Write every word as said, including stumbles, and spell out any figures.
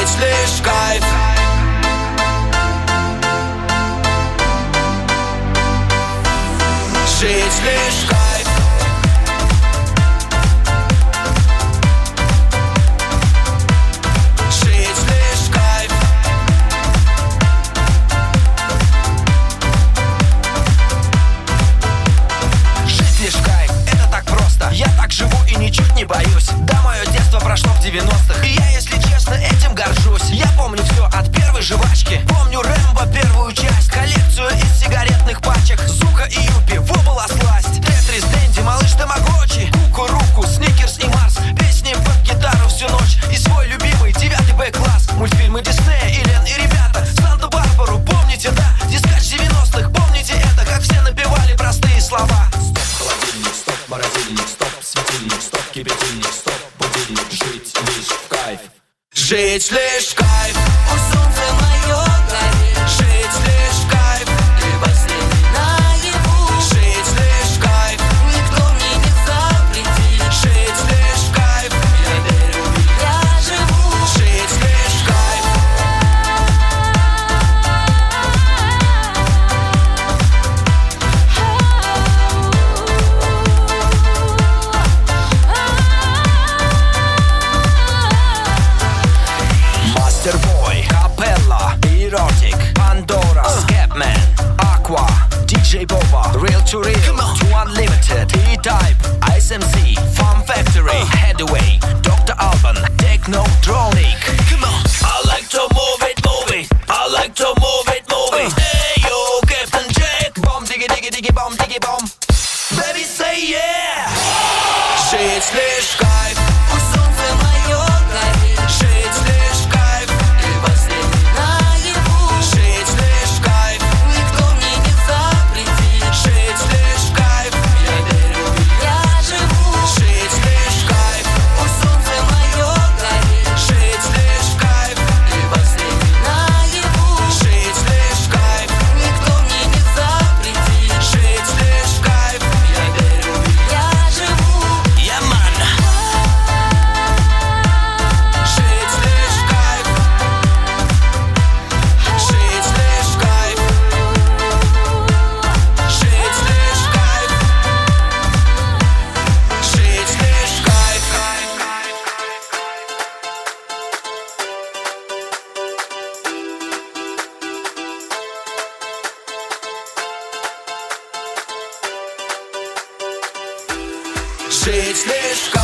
Жить лишь кайф. Жить лишь кайф. Жить лишь кайф. Жить лишь кайф, это так просто. Я так живу и ничуть не боюсь. Да, мое детство прошло в девяностых, и я, если честно, этим горжусь. Я помню все от первой жвачки. Помню Рэмбо первую часть, коллекцию из сигаретных пачек, Зука и Юпи, во была сласть. Тетрис, Дэнди, малыш Тамагочи, Кукуруку, Сникерс и Марс. Песни под гитару всю ночь и свой любимый девятый Б-класс. Мультфильмы Диснея, Элен и ребята, Санта-Барбару, помните, да? Дискач девяностых, помните это, как все напевали простые слова. Стоп, холодильник, стоп, морозильник, стоп, светильник, стоп, кипятильник, стоп, будильник. Жить лишь в кайф. Жить лишь кайф. Пусть солнце мое горит, Жить лишь кайф. ты последний наяву. Жить лишь кайф. Никто мне не запретит, Жить лишь кайф. я верю, я живу. Жить лишь кайф. Мастербой, Капелла, Эротик, Пандора, Скепмен, Aqua, диджей Боба, Real to Real, To Unlimited, E-Type, эс эм си, Fun Factory, Headway, доктор Alban, Technotronic. I like to move it, move it. I like to move it, move it. Hey yo, Captain Jack, bomb diggy diggy diggy bomb diggy bomb. Baby say yeah. Жить лишь кайф. Пусть солнце мое горит, Жить лишь кайф. ты последний наяву. Жить лишь кайф. Никто мне не запретит, Жить лишь кайф. я верю, я живу. Жить лишь кайф. Пусть солнце мое горит, Жить лишь кайф. ты последний наяву. Жить лишь кайф. Никто мне не запретит, Жить лишь кайф. я верю, я живу. Yeah, man. Жить лишь кайф. Жить лишь кайф. Жить лишь кайф. Жить лишь кайф. Жить лишь кайф.